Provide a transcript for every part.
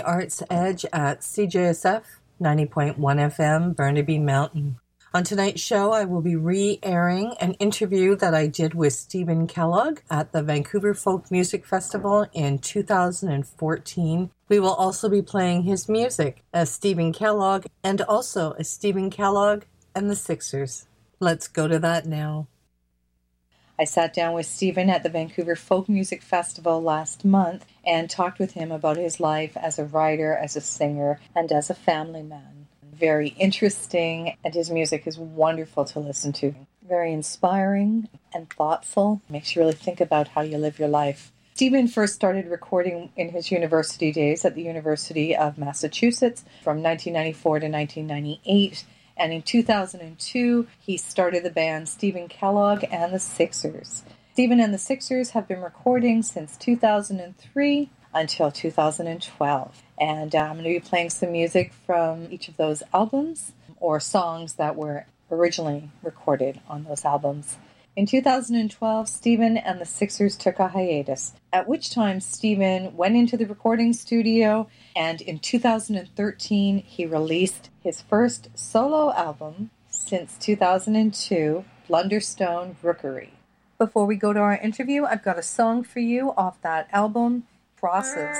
Arts Edge at CJSF 90.1 FM, Burnaby Mountain. On tonight's show, I will be re-airing an interview that I did with Stephen Kellogg at the Vancouver Folk Music Festival in 2014. We will also be playing his music as Stephen Kellogg and also as Stephen Kellogg and the Sixers. Let's go to that now. I sat down with Stephen at the Vancouver Folk Music Festival last month and talked with him about his life as a writer, as a singer, and as a family man. Very interesting, and his music is wonderful to listen to. Very inspiring and thoughtful. Makes you really think about how you live your life. Stephen first started recording in his university days at the University of Massachusetts from 1994 to 1998. And in 2002, he started the band Stephen Kellogg and the Sixers. Stephen and the Sixers have been recording since 2003 until 2012. And I'm going to be playing some music from each of those albums or songs that were originally recorded on those albums. In 2012, Stephen and the Sixers took a hiatus, at which time Stephen went into the recording studio, and in 2013, he released his first solo album since 2002, Blunderstone Rookery. Before we go to our interview, I've got a song for you off that album, Crosses.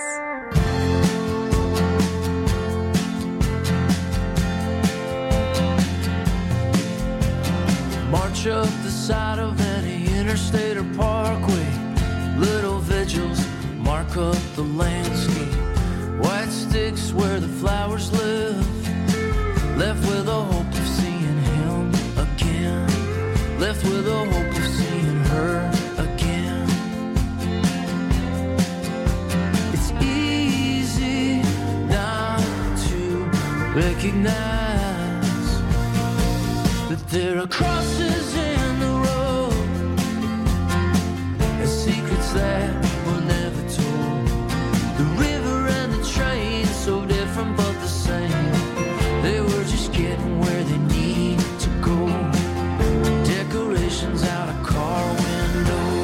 March up the side of any interstate or parkway. Little vigils mark up the landscape. White sticks where the flowers live. Left with a hope of seeing him again. Left with a hope of seeing her again. It's easy not to recognize that there are crosses in the road and secrets that were never told. The river and the train, so different but the same. They were just getting where they need to go. Decorations out a car window.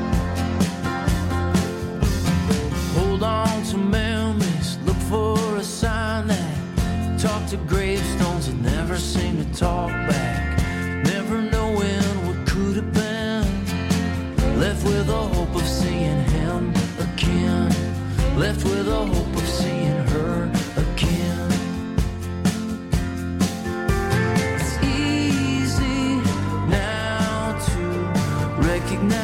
Hold on to memories, look for a sign that talk to gravestones and never seem to talk back. Never knowing what could have been. Left with a hope of seeing him again. Left with a hope of seeing her again. It's easy now to recognize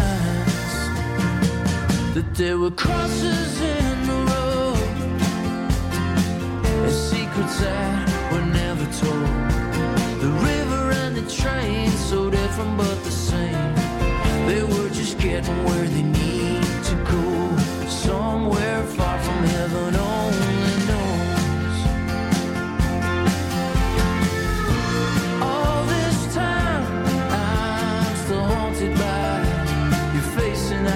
that there were crosses in the road and secrets that were never told. The river and the train, so different but the same. They were just getting where they need to go. Somewhere far from heaven only knows. All this time I'm still haunted by your face and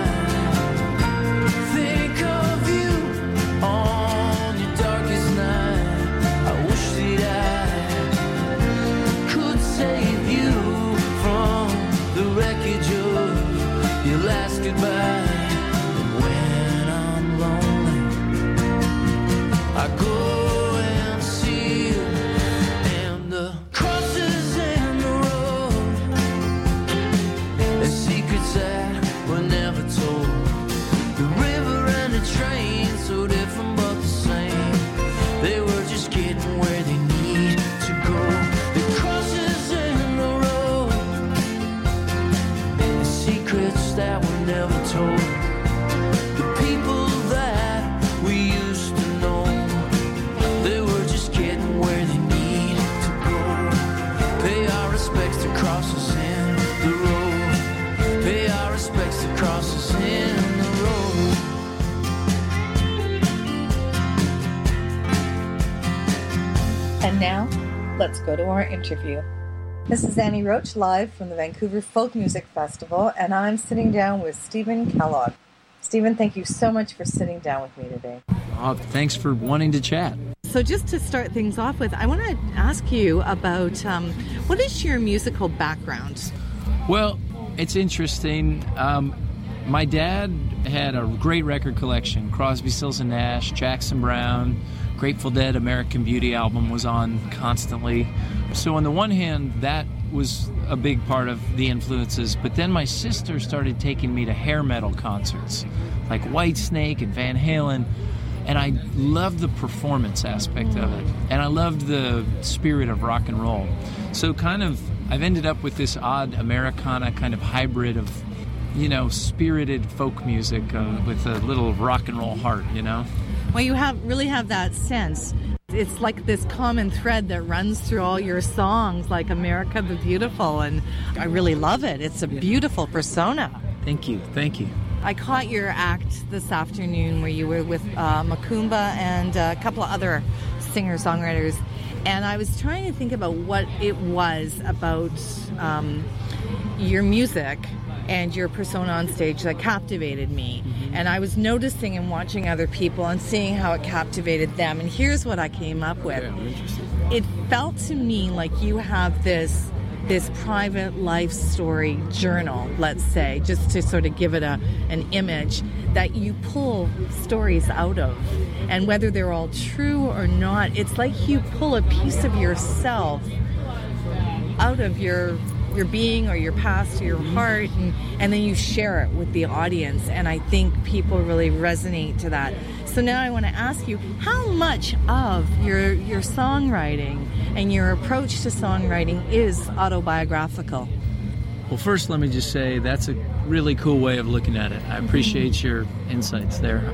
I think of you on your darkest night. I wish that I could save you from the wreckage of your last goodbye. When I'm lonely, I go and see you, and the crosses in the road, the secrets that were never told. The river and the train, so different but the same. They were just getting where they need to go. The crosses in the road, the secrets that were never told. The people that we used to know, they were just getting where they need to go. Pay our respects to crosses in the road. Pay our respects to crosses in the road. And now, let's go to our interview. This is Annie Roach, live from the Vancouver Folk Music Festival, and I'm sitting down with Stephen Kellogg. Stephen, thank you so much for sitting down with me today. Thanks for wanting to chat. So just to start things off with, I want to ask you about what is your musical background? Well, it's interesting. My dad had a great record collection. Crosby, Stills and Nash, Jackson Browne, Grateful Dead, American Beauty album was on constantly. So on the one hand, that was a big part of the influences. But then my sister started taking me to hair metal concerts, like Whitesnake and Van Halen. And I loved the performance aspect of it. And I loved the spirit of rock and roll. So I've ended up with this odd Americana kind of hybrid of, spirited folk music with a little rock and roll heart, Well, you really have that sense. It's like this common thread that runs through all your songs, like America the Beautiful, and I really love it. It's a beautiful persona. Thank you. I caught your act this afternoon where you were with Makumba and a couple of other singer-songwriters, and I was trying to think about what it was about your music and your persona on stage that captivated me. Mm-hmm. And I was noticing and watching other people and seeing how it captivated them. And here's what I came up with. Yeah, I'm interested. It felt to me like you have this private life story journal, let's say, just to sort of give it an image, that you pull stories out of. And whether they're all true or not, it's like you pull a piece of yourself out of your being or your past or your heart, and then you share it with the audience. And I think people really resonate to that. So now I want to ask you, how much of your songwriting and your approach to songwriting is autobiographical? Well, first, let me just say that's a really cool way of looking at it. I appreciate your insights there.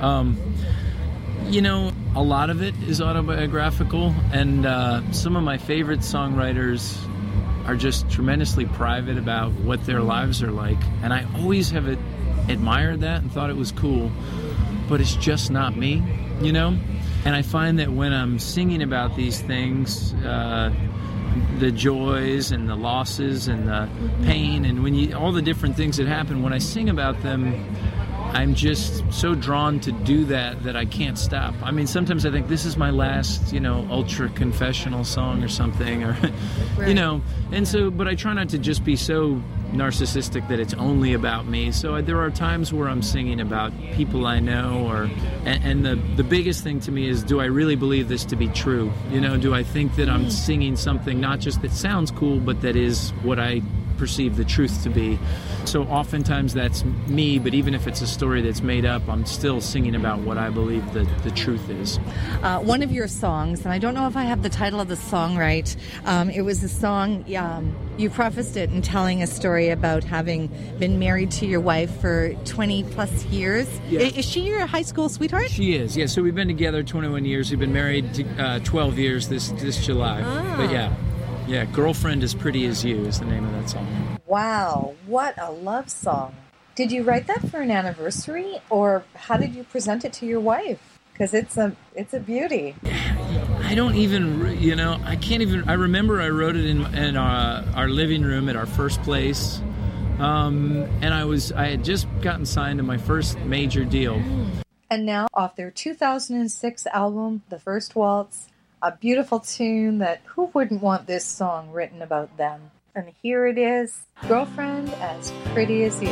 A lot of it is autobiographical, and some of my favorite songwriters are just tremendously private about what their lives are like. And I always have admired that and thought it was cool, but it's just not me, And I find that when I'm singing about these things, the joys and the losses and the pain and all the different things that happen, when I sing about them, I'm just so drawn to do that I can't stop. I mean, sometimes I think this is my last, ultra confessional song or something, or, right. And so, but I try not to just be so narcissistic that it's only about me. So there are times where I'm singing about people I know, and the biggest thing to me is, do I really believe this to be true? Do I think that I'm singing something not just that sounds cool, but that is what I perceive the truth to be? So oftentimes that's me, but even if it's a story that's made up, I'm still singing about what I believe the truth is. One of your songs, and I don't know if I have the title of the song right, it was a song, you prefaced it in telling a story about having been married to your wife for 20 plus years. Yeah. Is she your high school sweetheart? She is, yeah. So we've been together 21 years. We've been married 12 years this July. Ah. But yeah, Girlfriend as Pretty as You is the name of that song. Wow, what a love song. Did you write that for an anniversary, or how did you present it to your wife? Because it's a beauty. I don't even, I can't even, I remember I wrote it in our living room at our first place. And I had just gotten signed to my first major deal. And now, off their 2006 album, The First Waltz, a beautiful tune that who wouldn't want this song written about them? And here it is, Girlfriend as Pretty as You.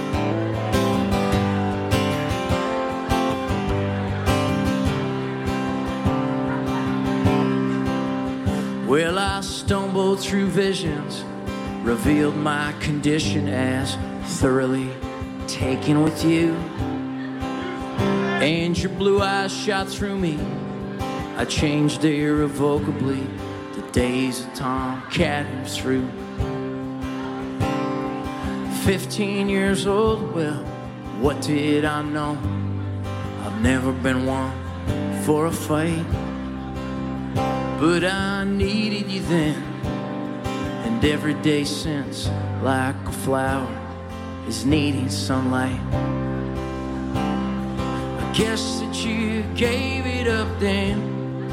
Well, I stumbled through visions, revealed my condition as thoroughly taken with you. And your blue eyes shot through me. I changed irrevocably. The days of Tomcat and through. 15 years old, well, what did I know? I've never been one for a fight, but I needed you then, and every day since, like a flower is needing sunlight. I guess that you gave it up then,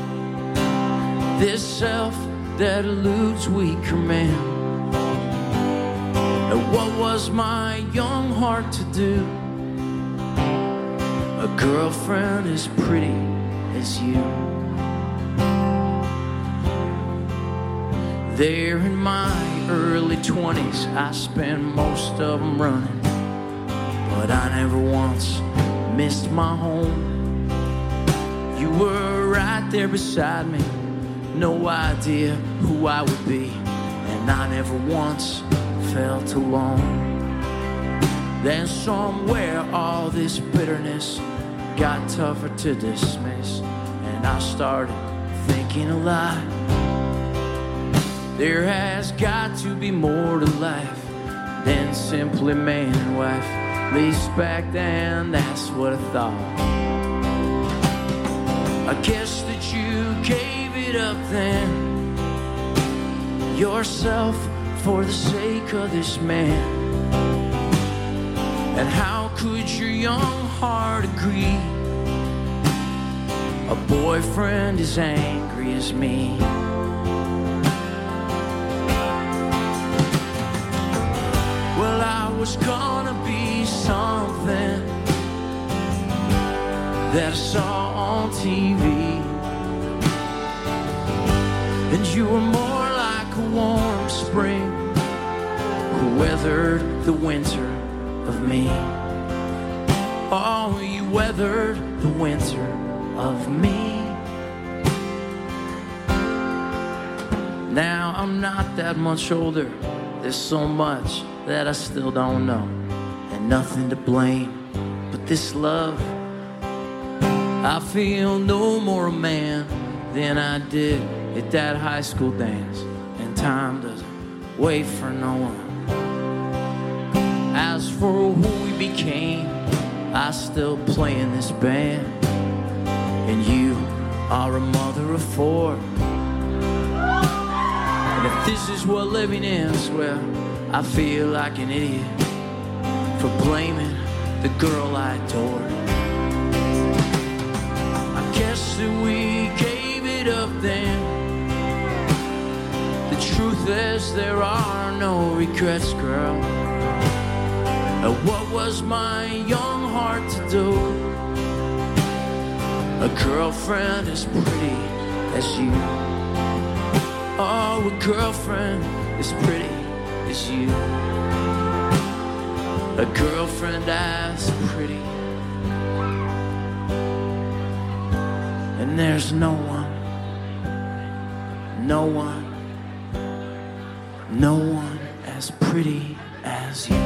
this self that eludes weaker men. And what was my young heart to do? A girlfriend as pretty as you. There in my early 20s, I spent most of them running, but I never once missed my home. You were right there beside me, no idea who I would be, and I never once felt alone. Then somewhere all this bitterness got tougher to dismiss, and I started thinking a lot. There has got to be more to life than simply man and wife. At least back then, that's what I thought. I guess that you gave it up then, yourself for the sake of this man. And how could your young heart agree? A boyfriend as angry as me. Well, I was gonna be something that I saw on TV, and you were more like a warm spring who weathered the winter of me. Oh, you weathered the winter of me. Now I'm not that much older. There's so much that I still don't know, and nothing to blame but this love. I feel no more a man than I did at that high school dance, and time doesn't wait for no one. As for who we became, I still play in this band, and you are a mother of four. And if this is what living is, well, I feel like an idiot for blaming the girl I adored. I guess that we gave it up then. The truth is there are no regrets, girl. And what was my young heart to do? A girlfriend as pretty as you. Oh, a girlfriend as pretty as you. A girlfriend as pretty. And there's no one, no one, no one as pretty as you.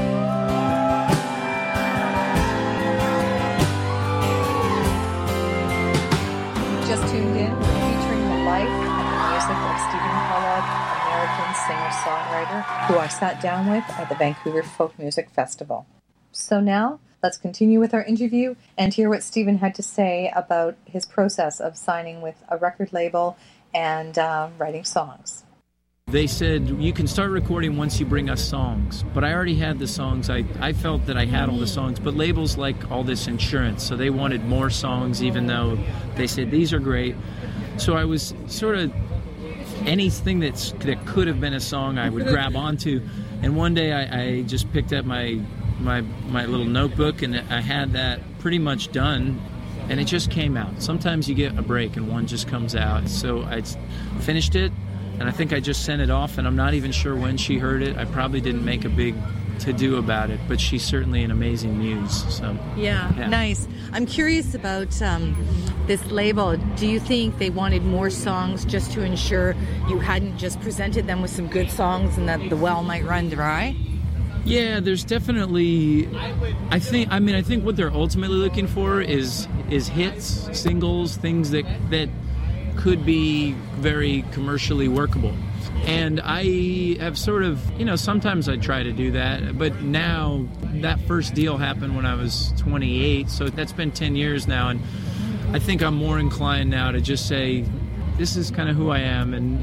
Just tuned in, we're featuring the life and the music of Stephen Kellogg, American singer-songwriter, who I sat down with at the Vancouver Folk Music Festival. So now, let's continue with our interview and hear what Stephen had to say about his process of signing with a record label and writing songs. They said, you can start recording once you bring us songs. But I already had the songs. I felt that I had all the songs. But labels like all this insurance, so they wanted more songs, even though they said, these are great. So I was sort of, anything that could have been a song I would grab onto. And one day I just picked up my little notebook, and I had that pretty much done. And it just came out. Sometimes you get a break and one just comes out. So I finished it. And I think I just sent it off, and I'm not even sure when she heard it. I probably didn't make a big to-do about it, but she's certainly an amazing muse. So yeah. Nice. I'm curious about this label. Do you think they wanted more songs just to ensure you hadn't just presented them with some good songs and that the well might run dry? Yeah, there's definitely. I think what they're ultimately looking for is hits, singles, things that could be very commercially workable. And I have sort of, sometimes I try to do that, but now that first deal happened when I was 28, so that's been 10 years now, and I think I'm more inclined now to just say, this is kind of who I am, and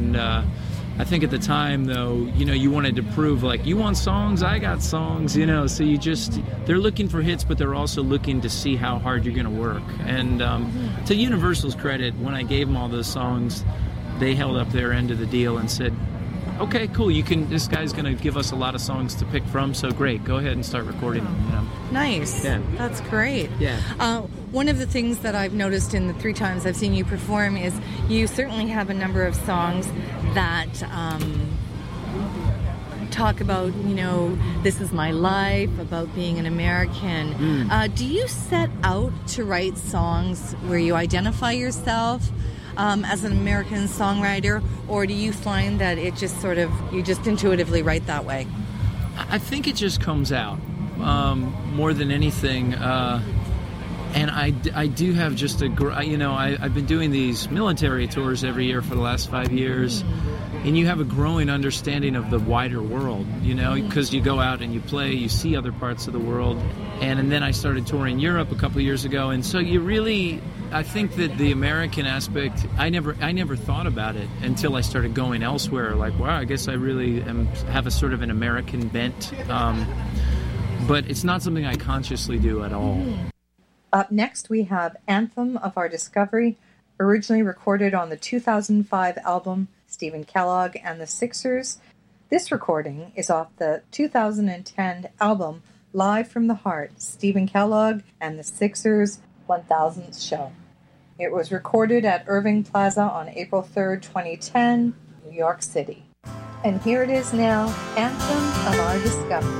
I think at the time, though, you wanted to prove, like, you want songs, I got songs, so they're looking for hits, but they're also looking to see how hard you're going to work. And to Universal's credit, when I gave them all those songs, they held up their end of the deal and said, okay, cool, this guy's going to give us a lot of songs to pick from, so great, go ahead and start recording them. Nice. Yeah. That's great. Yeah. One of the things that I've noticed in the 3 times I've seen you perform is you certainly have a number of songs that talk about, this is my life, about being an American. Do you set out to write songs where you identify yourself as an American songwriter, or do you find that it just you just intuitively write that way? I think it just comes out more than anything. And I do have just I've been doing these military tours every year for the last 5 years, and you have a growing understanding of the wider world, because you go out and you play, you see other parts of the world. And then I started touring Europe a couple of years ago, and so I think that the American aspect, I never thought about it until I started going elsewhere. Like, wow, I guess I really have a sort of an American bent, but it's not something I consciously do at all. Up next, we have Anthem of Our Discovery, originally recorded on the 2005 album Stephen Kellogg and the Sixers. This recording is off the 2010 album Live from the Heart, Stephen Kellogg and the Sixers 1000th Show. It was recorded at Irving Plaza on April 3rd, 2010, New York City. And here it is now, Anthem of Our Discovery.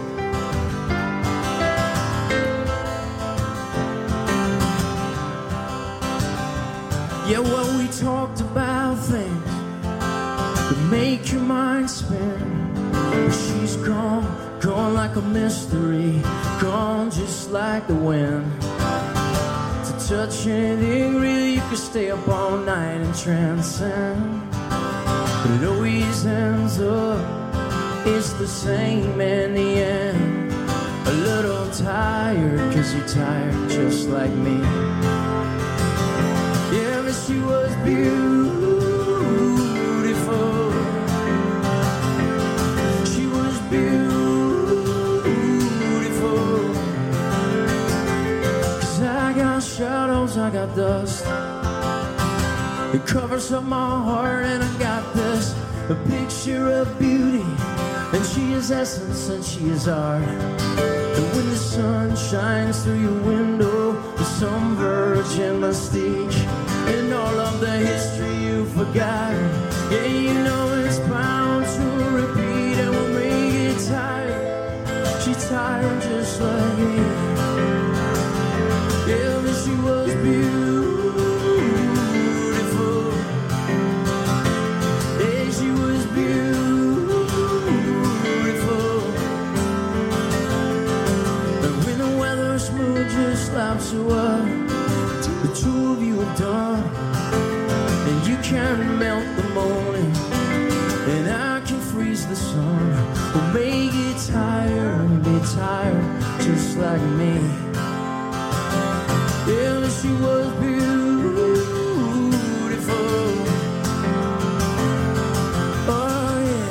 Yeah, well, we talked about things that make your mind spin. She's gone like a mystery, gone just like the wind. To touch anything, really, you could stay up all night and transcend. But it always ends up, it's the same in the end. A little tired, 'cause you're tired just like me. Yeah, but she was beautiful. She was beautiful. 'Cause I got shadows, I got dust. It covers up my heart, and I got this, a picture of beauty. And she is essence and she is art. And when the sun shines through your window, there's some virgin mystique. And all of the history you forgot, yeah, you know it's bound to repeat. And we'll make it tired, she's tired just like me. Yeah, but she was beautiful. Yeah, she was beautiful. And when the weather smooth just slaps you up, the two of you are done, and you can melt the morning, and I can freeze the sun. We'll make it tired, be tired, just like me. Yeah, but she was beautiful. Oh yeah.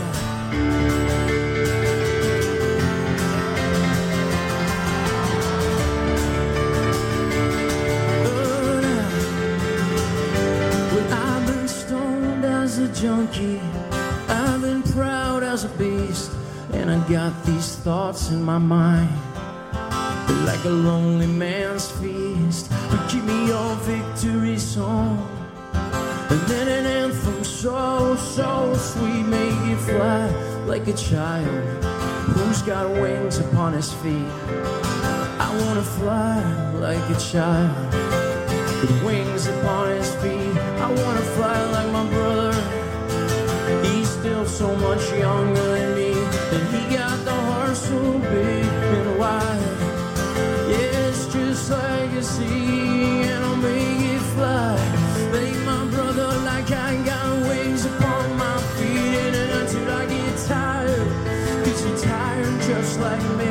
A junkie, I've been proud as a beast, and I got these thoughts in my mind. They're like a lonely man's feast. But give me your victory song, and then an anthem so, so sweet. Make it fly like a child who's got wings upon his feet. I wanna fly like a child with wings upon his feet. I wanna fly like my brother. He's still so much younger than me, and he got the heart so big and wide. Yeah, it's just like a sea, and I'll make it fly like my brother, like I got wings upon my feet. And until I get tired, 'cause you're tired just like me.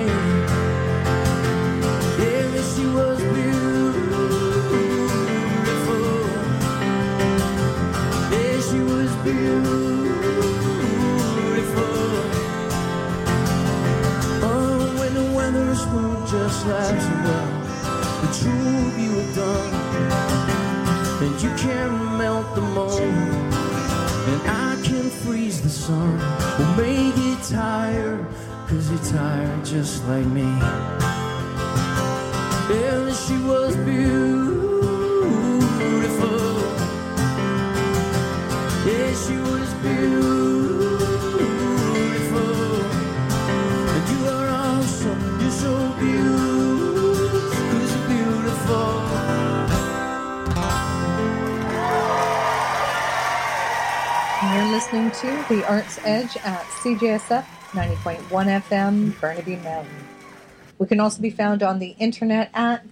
Yeah, but she was beautiful. Yeah, she was beautiful. Smooth just like you were, the two of you are done, and you can melt the moon, and I can freeze the sun. We'll make it tired, 'cause you're tired just like me. Yeah, she was beautiful. Yeah, she was beautiful. You're listening to The Arts Edge at CJSF 90.1 FM, Burnaby Mountain. We can also be found on the internet at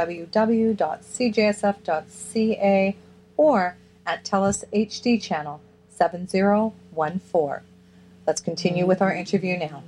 www.cjsf.ca or at TELUS HD channel 7014. Let's continue with our interview now.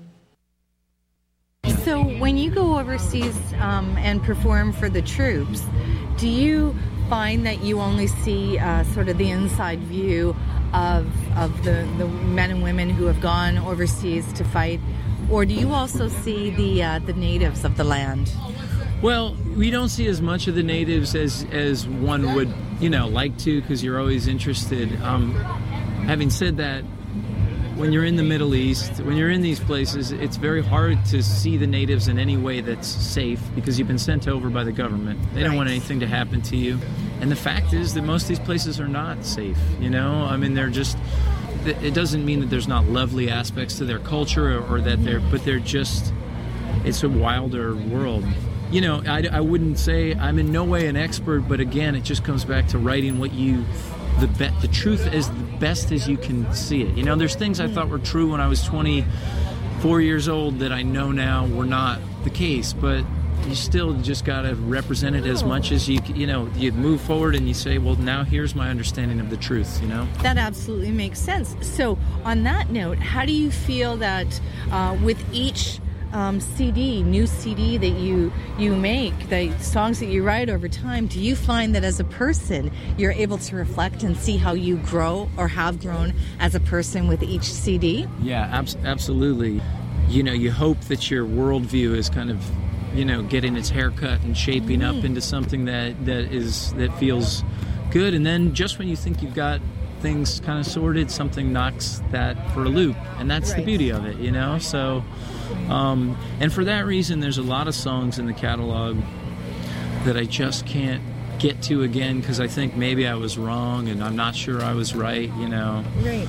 So when you go overseas and perform for the troops, do you find that you only see sort of the inside view of the men and women who have gone overseas to fight, or do you also see the natives of the land? Well, we don't see as much of the natives as one would, like to, because you're always interested. Having said that, when you're in the Middle East, when you're in these places, it's very hard to see the natives in any way that's safe because you've been sent over by the government. They don't want anything to happen to you. And the fact is that most of these places are not safe, I mean, they're just... It doesn't mean that there's not lovely aspects to their culture or that they're just... It's a wilder world. I wouldn't say I'm in no way an expert, but again, it just comes back to writing what you... The truth is the best as you can see it. There's things I thought were true when I was 24 years old that I know now were not the case, but you still just got to represent it as much as you move forward and you say, well, now here's my understanding of the truth, That absolutely makes sense. So on that note, how do you feel that with each new CD that you make, the songs that you write over time, do you find that as a person you're able to reflect and see how you grow or have grown as a person with each CD? Yeah, absolutely. You hope that your worldview is kind of, getting its haircut and shaping up into something that feels good, and then just when you think you've got things kind of sorted, something knocks that for a loop, and that's the beauty of it, So, and for that reason, there's a lot of songs in the catalog that I just can't get to again because I think maybe I was wrong and I'm not sure I was right, Right.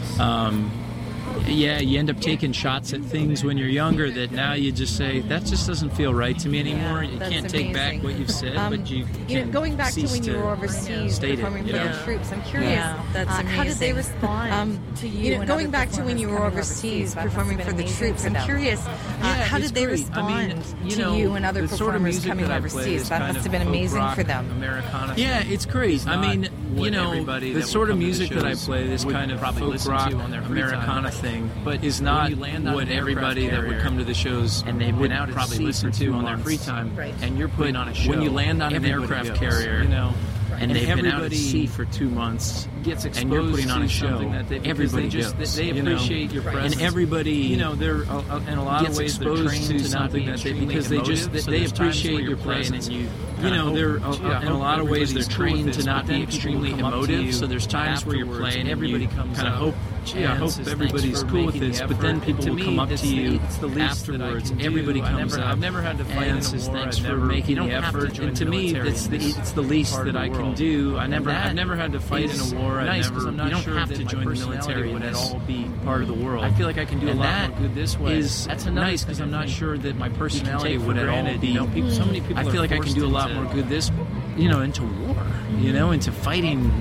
You end up taking shots at things when you're younger that now you just say, that just doesn't feel right to me anymore. You can't take back what you've said, but you can going back to when you were overseas performing for the troops, I'm curious, how did they respond to you? Going back to when you were overseas performing for the troops, I'm curious, how did they respond to you and other performers coming overseas? That must have been amazing for them. Yeah, it's great. I mean, the sort of music that I play, this kind of folk rock Americana thing, but is not what everybody that would come to the shows and they would probably listen to on their free time. Right. And you're putting on a show. When you land on an aircraft carrier, and they've been out at sea for 2 months, gets exposed and you're putting on a show. Everybody goes. They appreciate your presence. And everybody, they're in a lot of ways they're trained to something that because they appreciate your presence. They're in a lot of ways they're trained to not be extremely emotive. So there's times where you're playing, everybody comes kind of hope everybody's cool with this, but then people will come up to you afterwards. Everybody comes up. I've never had to fight and says thanks for making the effort. And to me, it's the least that I can do. I've never had to fight in a war. You don't have to join the military and at all be part of the world. I feel like I can do a lot more good this way. That's nice because I'm not sure that my personality would at all be. So many people. I feel like I can do a lot more good this, into war, into fighting.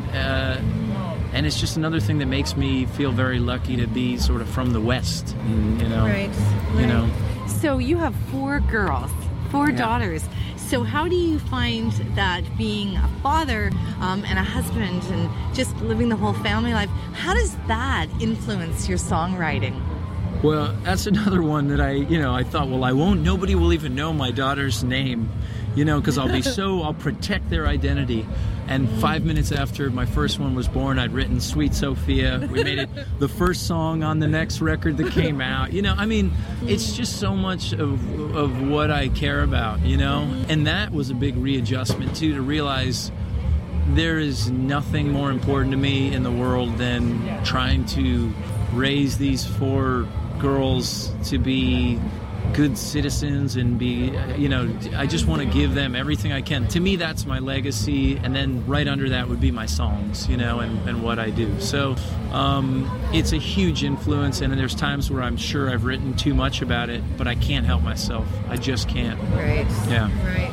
And it's just another thing that makes me feel very lucky to be sort of from the West, Right. So you have 4 girls, 4 daughters. So how do you find that being a father and a husband and just living the whole family life, how does that influence your songwriting? Well, that's another one that I thought, well, nobody will even know my daughter's name, because I'll protect their identity. And 5 minutes after my first one was born, I'd written Sweet Sophia. We made it the first song on the next record that came out. It's just so much of what I care about, And that was a big readjustment, too, to realize there is nothing more important to me in the world than trying to raise these 4 girls to be good citizens and be, I just want to give them everything I can. To me, that's my legacy, and then right under that would be my songs, and what I do. So it's a huge influence, and there's times where I'm sure I've written too much about it, but I can't help myself. I just can't. Right. Yeah. Right.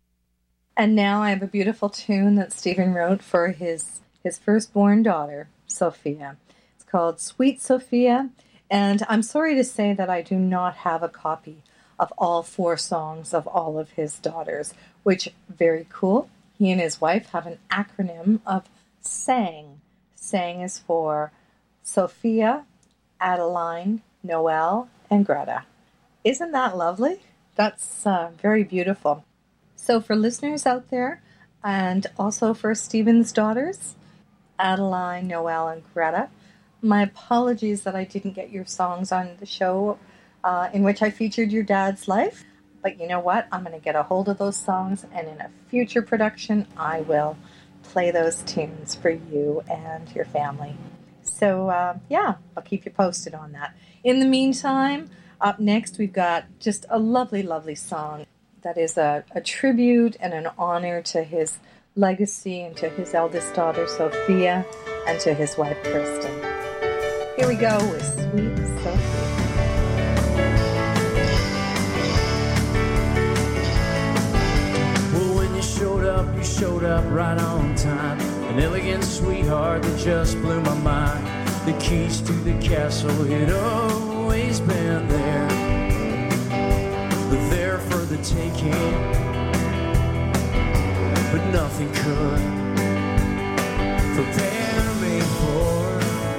And now I have a beautiful tune that Stephen wrote for his firstborn daughter, Sophia. It's called Sweet Sophia. And I'm sorry to say that I do not have a copy of all 4 songs of all of his daughters, which, very cool. He and his wife have an acronym of SANG. SANG is for Sophia, Adeline, Noelle, and Greta. Isn't that lovely? That's very beautiful. So for listeners out there, and also for Stephen's daughters, Adeline, Noelle, and Greta, my apologies that I didn't get your songs on the show in which I featured your dad's life. But you know what? I'm going to get a hold of those songs, and in a future production, I will play those tunes for you and your family. So, yeah, I'll keep you posted on that. In the meantime, up next, we've got just a lovely, lovely song that is a tribute and an honor to his legacy and to his eldest daughter, Sophia, and to his wife, Kristen. Here we go with Sweet Sophia. Well, when you showed up right on time. An elegant sweetheart that just blew my mind. The keys to the castle had always been there, but there for the taking. But nothing could prepare me for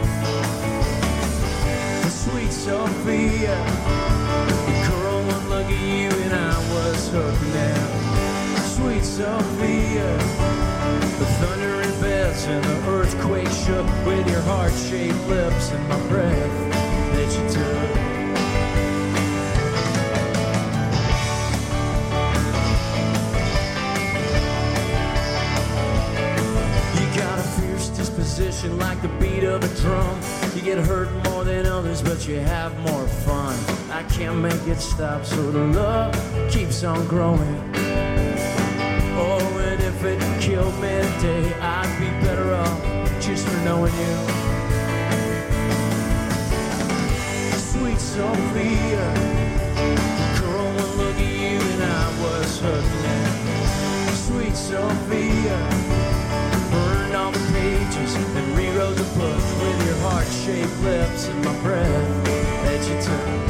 the sweet Sophia. The girl would look at you and I was hooked now. Sweet Sophia, the thunder and bells and the earthquake shook with your heart-shaped lips and my breath that you took. You got a fierce disposition like the beat of a drum. You get hurt more than others, but you have more fun. I can't make it stop, so the love keeps on growing. Oh, and if it killed me today, I'd be better off just for knowing you. Sweet Sophia, girl, one look at you and I was hooked now. Sweet Sophia, burned all the pages and rewrote the book with your heart-shaped lips and my breath that you took.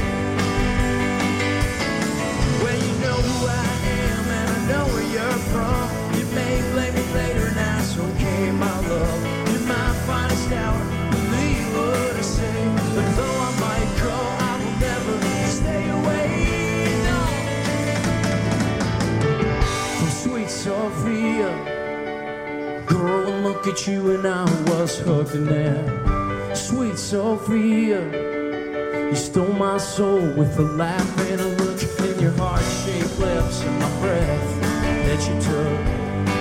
Well, you know who I am and I know where you're from. You may blame me later, and that's okay, my love. You're my finest hour, believe what I say. But though I might go, I will never stay away, no. From Sweet Sophia, girl, one look at you and I was hooked in there. Sweet Sophia, you stole my soul with a laugh and a look in your heart-shaped lips and my breath that you took.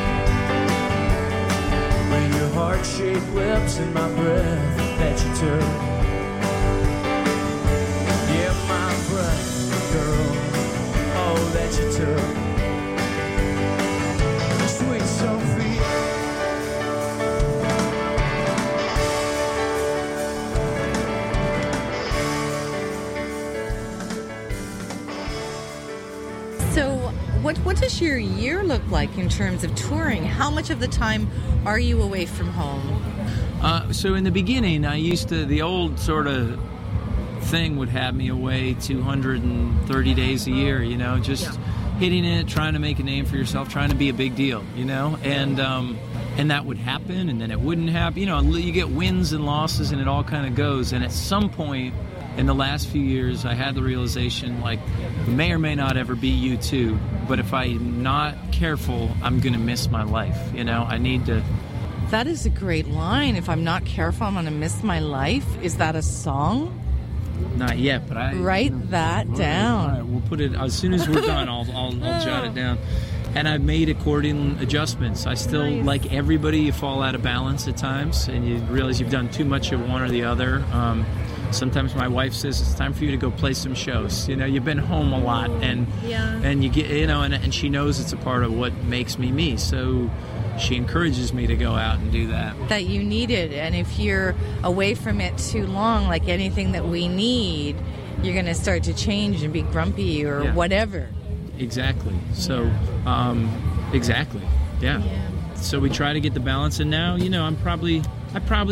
With your heart-shaped lips and my breath that you took. Yeah, my breath, girl, oh, that you took. Sweet Sophia. So what does your year look like in terms of touring? How much of the time are you away from home? So in the beginning, I used to, the old sort of thing would have me away 230 days a year, you know, just hitting it, trying to make a name for yourself, trying to be a big deal, you know, and that would happen, and then it wouldn't happen. You know, you get wins and losses, and it all kind of goes. And at some point in the last few years, I had the realization, like, may or may not ever be U2, but if I'm not careful, I'm going to miss my life, you know? I need to... That is a great line. If I'm not careful, I'm going to miss my life. Is that a song? Not yet, but I... Write that down. All right, we'll put it... As soon as we're done, I'll jot it down. And I've made accordion adjustments. I still, like everybody, you fall out of balance at times, and you realize you've done too much of one or the other. Sometimes my wife says it's time for you to go play some shows. You know, you've been home a lot, and you get, you know, and she knows it's a part of what makes me me. So she encourages me to go out and do that. That you need it, and if you're away from it too long, like anything that we need, you're going to start to change and be grumpy or whatever. Exactly. So, exactly. Yeah. So we try to get the balance, and now, you know, I probably